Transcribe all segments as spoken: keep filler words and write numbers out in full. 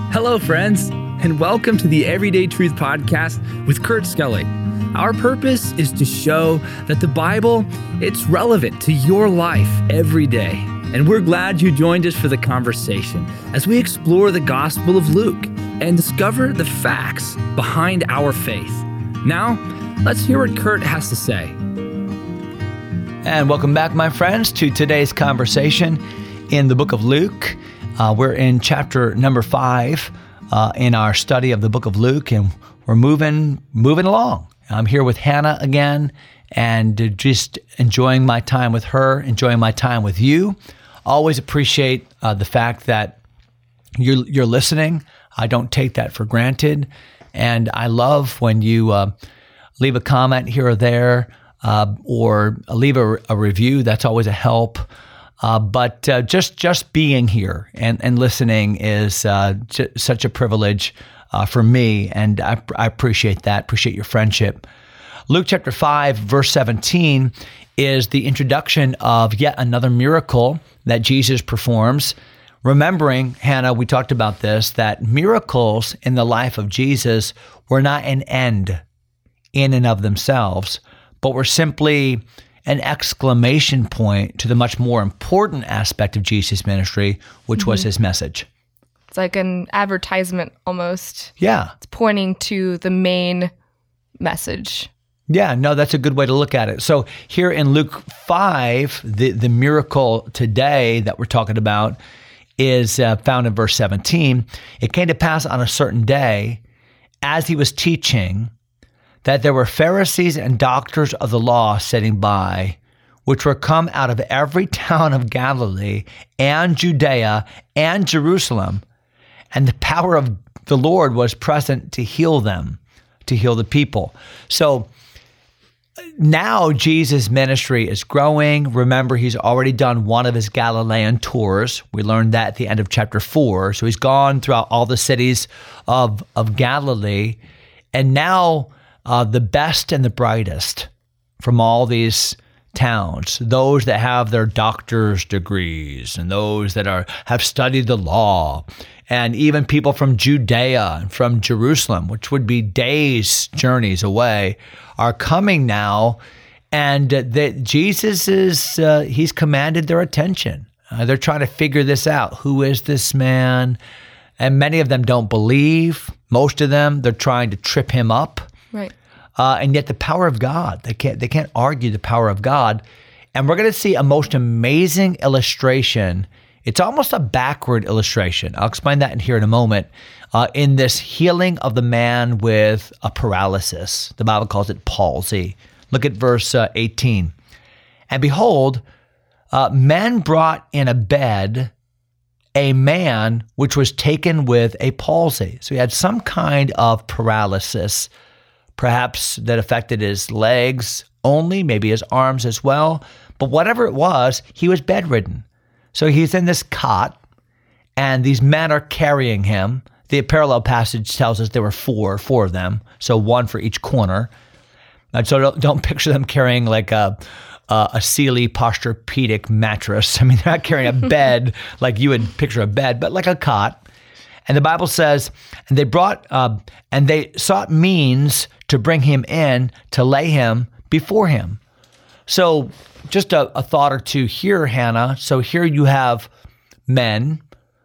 Hello, friends, and welcome to the Everyday Truth Podcast with Kurt Skelly. Our purpose is to show that the Bible, it's relevant to your life every day. And we're glad you joined us for the conversation as we explore the Gospel of Luke and discover the facts behind our faith. Now, let's hear what Kurt has to say. And welcome back, my friends, to today's conversation in the book of Luke. Uh, we're in chapter number five uh, in our study of the book of Luke, and we're moving moving along. I'm here with Hannah again, and just enjoying my time with her, enjoying my time with you. Always appreciate uh, the fact that you're you're listening. I don't take that for granted, and I love when you uh, leave a comment here or there, uh, or leave a, a review. That's always a help. Uh, but uh, just just being here and, and listening is uh, j- such a privilege uh, for me, and I, I appreciate that, appreciate your friendship. Luke chapter five, verse seventeen is the introduction of yet another miracle that Jesus performs. Remembering, Hannah, we talked about this, that miracles in the life of Jesus were not an end in and of themselves, but were simply an exclamation point to the much more important aspect of Jesus' ministry, which mm-hmm. was his message. It's like an advertisement almost. Yeah. It's pointing to the main message. Yeah, no, that's a good way to look at it. So here in Luke five, the, the miracle today that we're talking about is uh, found in verse seventeen. It came to pass on a certain day, as he was teaching, that there were Pharisees and doctors of the law sitting by, which were come out of every town of Galilee and Judea and Jerusalem, and the power of the Lord was present to heal them, to heal the people. So now Jesus' ministry is growing. Remember, he's already done one of his Galilean tours. We learned that at the end of chapter four. So he's gone throughout all the cities of, of Galilee, and now Uh, the best and the brightest from all these towns, those that have their doctor's degrees and those that are have studied the law, and even people from Judea and from Jerusalem, which would be days' journeys away, are coming now, and that Jesus is, uh, he's commanded their attention. Uh, they're trying to figure this out. Who is this man? And many of them don't believe. Most of them, they're trying to trip him up. Right. Uh, and yet the power of God, they can't they can't argue the power of God. And we're going to see a most amazing illustration. It's almost a backward illustration. I'll explain that in here in a moment. Uh, in this healing of the man with a paralysis. The Bible calls it palsy. Look at verse uh, eighteen. And behold, uh, men brought in a bed a man which was taken with a palsy. So he had some kind of paralysis, perhaps that affected his legs only, maybe his arms as well. But whatever it was, he was bedridden. So he's in this cot, and these men are carrying him. The parallel passage tells us there were four, four of them, so one for each corner. And so don't, don't picture them carrying like a, a, a Sealy Posturepedic mattress. I mean, they're not carrying a bed like you would picture a bed, but like a cot. And the Bible says, and they brought, uh, and they sought means to bring him in, to lay him before him. So just a, a thought or two here, Hannah. So here you have men,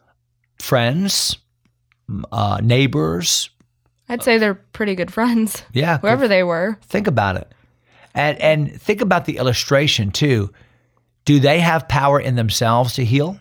friends, uh, neighbors. I'd say they're pretty good friends. Yeah. Whoever they were. Think about it. And, and think about the illustration too. Do they have power in themselves to heal?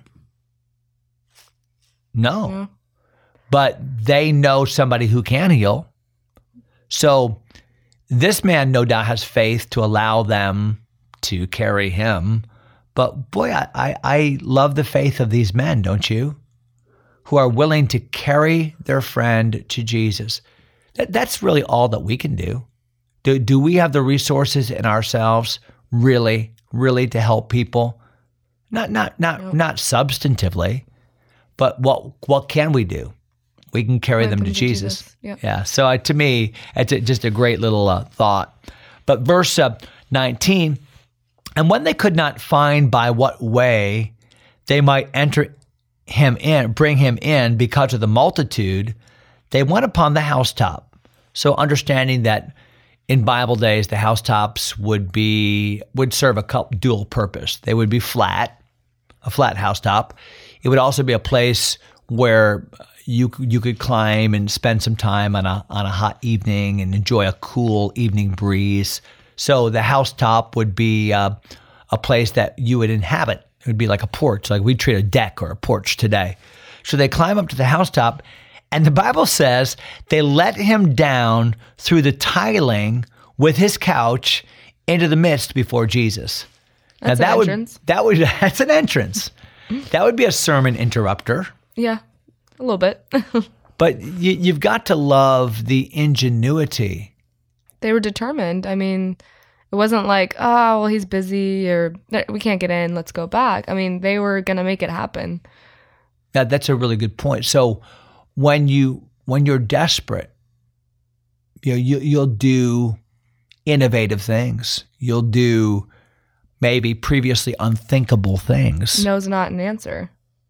No. Yeah. But they know somebody who can heal. So this man no doubt has faith to allow them to carry him. But boy, I, I, I love the faith of these men, don't you? Who are willing to carry their friend to Jesus. That, that's really all that we can do. Do, do we have the resources in ourselves really, really to help people? Not not not nope. not substantively, but what what can we do? We can carry them to, to Jesus. Jesus. Yep. Yeah. So uh, to me, it's a, just a great little uh, thought. But verse uh, nineteen, and when they could not find by what way they might enter him in, bring him in because of the multitude, they went upon the housetop. So understanding that in Bible days, the housetops would be would serve a couple, dual purpose. They would be flat, a flat housetop. It would also be a place where you you could climb and spend some time on a on a hot evening and enjoy a cool evening breeze. So the housetop would be uh, a place that you would inhabit. It would be like a porch, like we treat a deck or a porch today. So they climb up to the housetop, and the Bible says they let him down through the tiling with his couch into the midst before Jesus. That's now, that an entrance. Would, that would that's an entrance. That would be a sermon interrupter. Yeah, a little bit. But you, you've got to love the ingenuity. They were determined. I mean, it wasn't like, oh, well, he's busy or we can't get in, let's go back. I mean, they were going to make it happen. Now, that's a really good point. So when you when you're desperate, you know, you, you'll do innovative things. You'll do maybe previously unthinkable things. No's not an answer.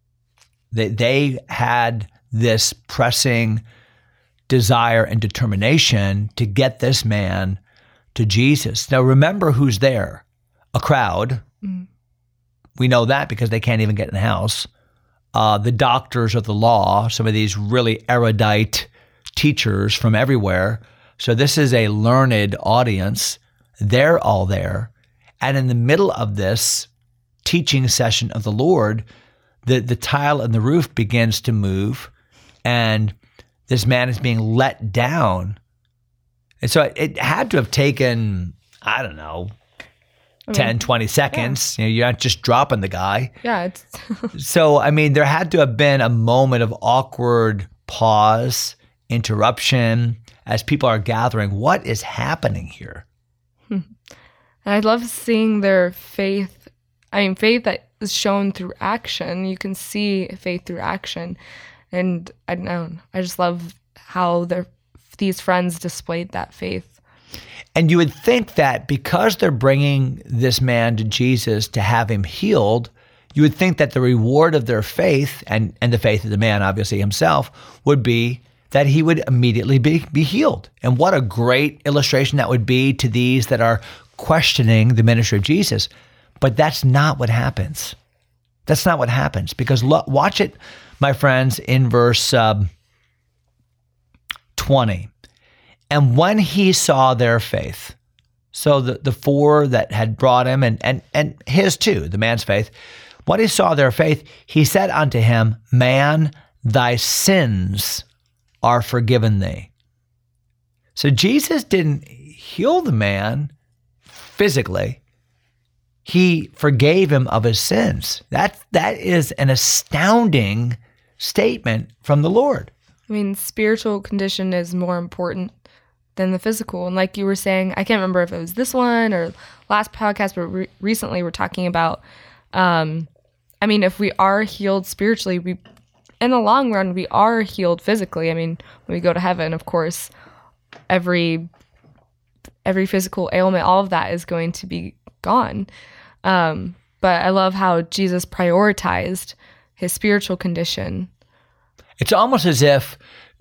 They, they had this pressing desire and determination to get this man to Jesus. Now, remember who's there. A crowd. Mm. We know that because they can't even get in the house. Uh, the doctors of the law, some of these really erudite teachers from everywhere. So this is a learned audience. They're all there. And in the middle of this teaching session of the Lord, the, the tile in the roof begins to move, and this man is being let down. And so it, it had to have taken, I don't know, I mean, ten, twenty seconds. Yeah. You know, you're not just dropping the guy. Yeah. It's so, I mean, there had to have been a moment of awkward pause, interruption, as people are gathering. What is happening here? I love seeing their faith. I mean, faith that is shown through action. You can see faith through action. And I don't know, I just love how their these friends displayed that faith. And you would think that because they're bringing this man to Jesus to have him healed, you would think that the reward of their faith, and, and the faith of the man, obviously himself, would be that he would immediately be, be healed. And what a great illustration that would be to these that are questioning the ministry of Jesus. But that's not what happens. That's not what happens. Because lo- watch it, my friends, in verse um, twenty. And when he saw their faith, so the, the four that had brought him, and, and, and his too, the man's faith, when he saw their faith, he said unto him, Man, thy sins are forgiven thee. So Jesus didn't heal the man physically. He forgave him of his sins. That, that is an astounding statement from the Lord. I mean, spiritual condition is more important than the physical. And like you were saying, I can't remember if it was this one or last podcast, but re- recently we're talking about, um, I mean, if we are healed spiritually, we, in the long run, we are healed physically. I mean, when we go to heaven, of course, every every physical ailment, all of that is going to be gone. Um, but I love how Jesus prioritized his spiritual condition. It's almost as if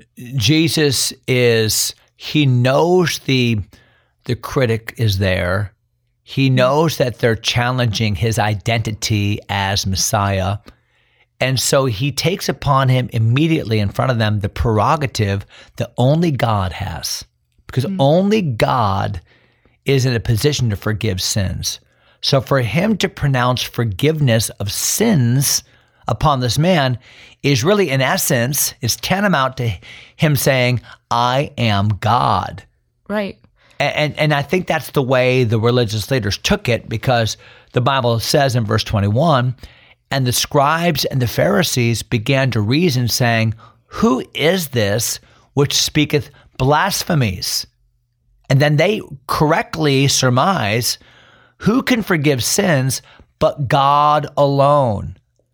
Jesus is, he knows the the critic is there. He knows that they're challenging his identity as Messiah. And so he takes upon him immediately in front of them the prerogative that only God has. Because mm-hmm. only God is in a position to forgive sins. So for him to pronounce forgiveness of sins upon this man is really, in essence, is tantamount to him saying, I am God. Right. And, and and I think that's the way the religious leaders took it, because the Bible says in verse twenty-one, and the scribes and the Pharisees began to reason, saying, Who is this which speaketh blasphemies? And then they correctly surmise, who can forgive sins but God alone?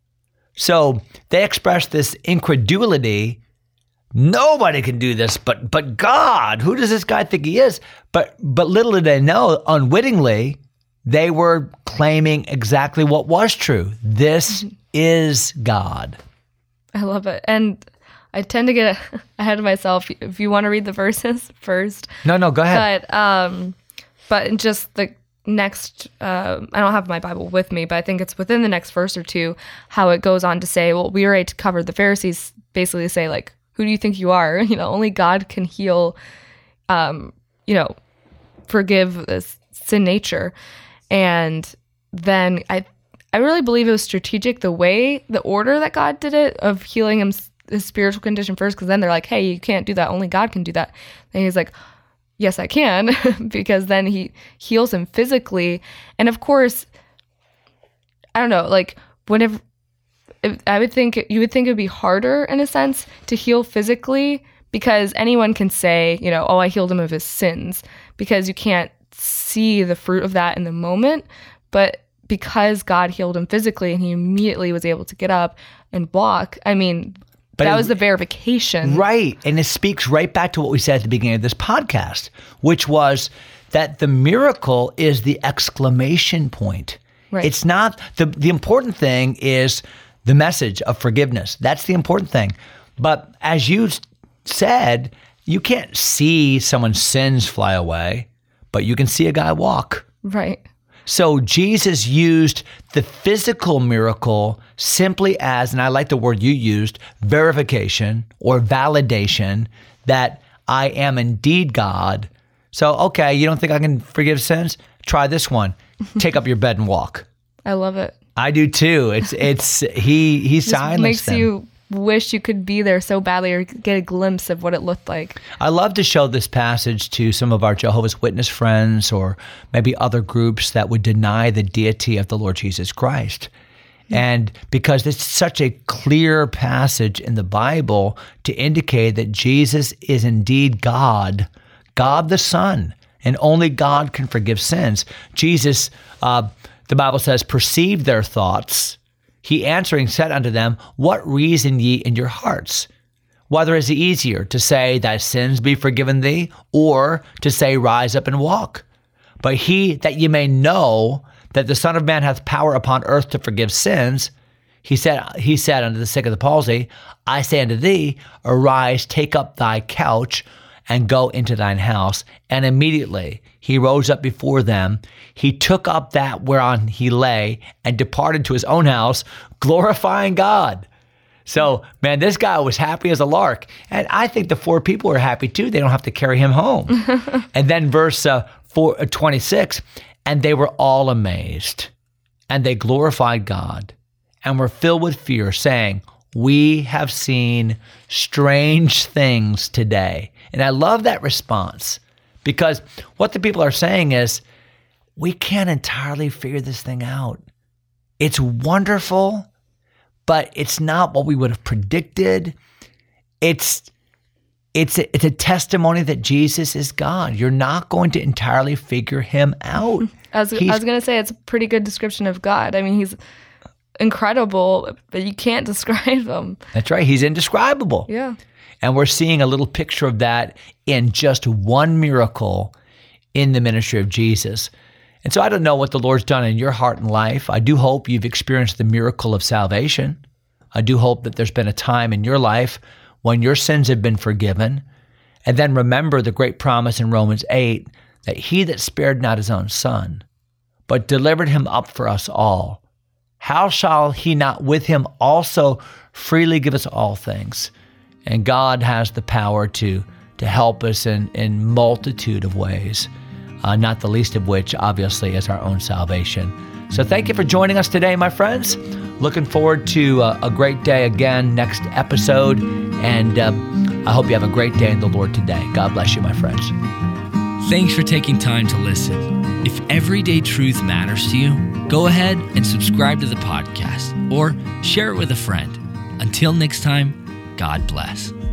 So they express this incredulity. Nobody can do this but but God. Who does this guy think he is? But but little did they know, unwittingly, they were claiming exactly what was true. This is God. I love it. And I tend to get ahead of myself. If you want to read the verses first. No, no, go ahead. But, um, but in just the next, uh, I don't have my Bible with me, but I think it's within the next verse or two, how it goes on to say, well, we already covered the Pharisees basically say, like, who do you think you are? You know, only God can heal, um, you know, forgive this sin nature. And then I I really believe it was strategic, the way, the order that God did it, of healing him, his spiritual condition first, because then they're like, hey, you can't do that. Only God can do that. And he's like, yes, I can, because then he heals him physically. And of course, I don't know, like, whenever, I would think, you would think it would be harder in a sense to heal physically, because anyone can say, you know, oh, I healed him of his sins, because you can't see the fruit of that in the moment. But because God healed him physically and he immediately was able to get up and walk, I mean, but that it, was the verification. Right. And it speaks right back to what we said at the beginning of this podcast, which was that the miracle is the exclamation point. Right. It's not, the, the important thing is the message of forgiveness. That's the important thing. But as you said, you can't see someone's sins fly away, but you can see a guy walk. Right. So Jesus used the physical miracle simply as, and I like the word you used, verification or validation that I am indeed God. So, okay, you don't think I can forgive sins? Try this one. Take up your bed and walk. I love it. I do too. It's it's he he silenced makes them. You wish you could be there so badly or get a glimpse of what it looked like. I love to show this passage to some of our Jehovah's Witness friends or maybe other groups that would deny the deity of the Lord Jesus Christ. Mm-hmm. And because it's such a clear passage in the Bible to indicate that Jesus is indeed God, God the Son, and only God can forgive sins. Jesus, uh, the Bible says, perceived their thoughts. He answering said unto them, what reason ye in your hearts? Whether is it easier to say, thy sins be forgiven thee, or to say, rise up and walk? But he, that ye may know that the Son of Man hath power upon earth to forgive sins, he said, he said unto the sick of the palsy, I say unto thee, arise, take up thy couch, and go into thine house. And immediately he rose up before them. He took up that whereon he lay and departed to his own house, glorifying God. So, man, this guy was happy as a lark. And I think the four people were happy too. They don't have to carry him home. And then verse uh, four, uh, twenty-six, and they were all amazed, and they glorified God, and were filled with fear, saying, we have seen strange things today. And I love that response, because what the people are saying is, we can't entirely figure this thing out. It's wonderful, but it's not what we would have predicted. It's it's a, it's a testimony that Jesus is God. You're not going to entirely figure him out. I was, I was going to say, it's a pretty good description of God. I mean, he's incredible, but you can't describe him. That's right. He's indescribable. Yeah. And we're seeing a little picture of that in just one miracle in the ministry of Jesus. And so I don't know what the Lord's done in your heart and life. I do hope you've experienced the miracle of salvation. I do hope that there's been a time in your life when your sins have been forgiven. And then remember the great promise in Romans eight that he that spared not his own son, but delivered him up for us all, how shall he not with him also freely give us all things? And God has the power to, to help us in, in multitude of ways, uh, not the least of which, obviously, is our own salvation. So thank you for joining us today, my friends. Looking forward to uh, a great day again next episode. And uh, I hope you have a great day in the Lord today. God bless you, my friends. Thanks for taking time to listen. If everyday truth matters to you, go ahead and subscribe to the podcast or share it with a friend. Until next time, God bless.